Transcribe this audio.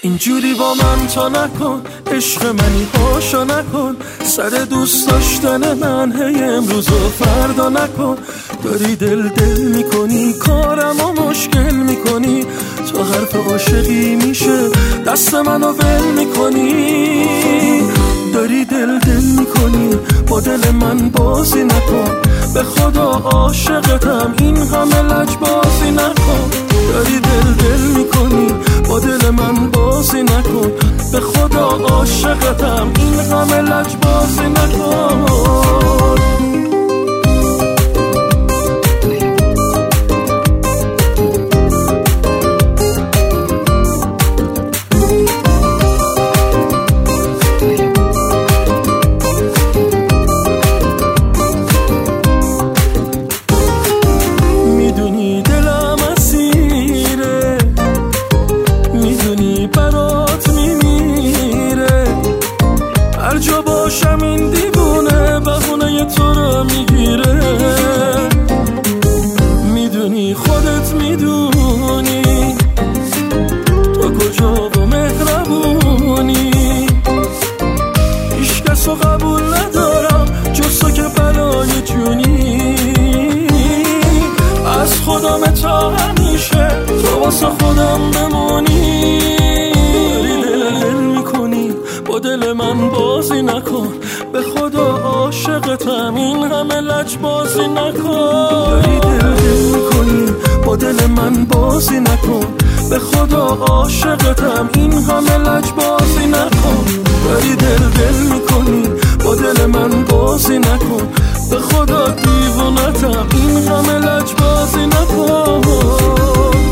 اینجوری با من تا نکن، عشق منی هاشا نکن، سر دوست داشتن من هی امروز و فردا نکن. داری دل میکنی، کارمو مشکل میکنی، تو حرف عاشقی میشه دست منو ول میکنی. داری دل میکنی، با دل من بازی نکن، به خدا عاشقتم، این همه لجبازی نکن. داری دل میکنی، با دل من بازی نکن، به خدا عاشقتم، این همه لجبازی نکن. این دیوونه بهونه تو رو میگیره، میدونی خودت میدونی تو کجا و مهربونی. هیچ کس رو قبول ندارم جز تو که بلای جونی. از خودم تا همیشه تو واسه خودم بمونی. دل میکنی، با دل من بازی نکن، به خدا عاشقتم، این همه لجبازی نکن. داری دل میکنی، با دل من بازی نکن، به خدا عاشقتم، این همه لجبازی نکن. داری دل میکنی، با دل من بازی نکن، به خدا دیوونتم، این همه لجبازی نکن.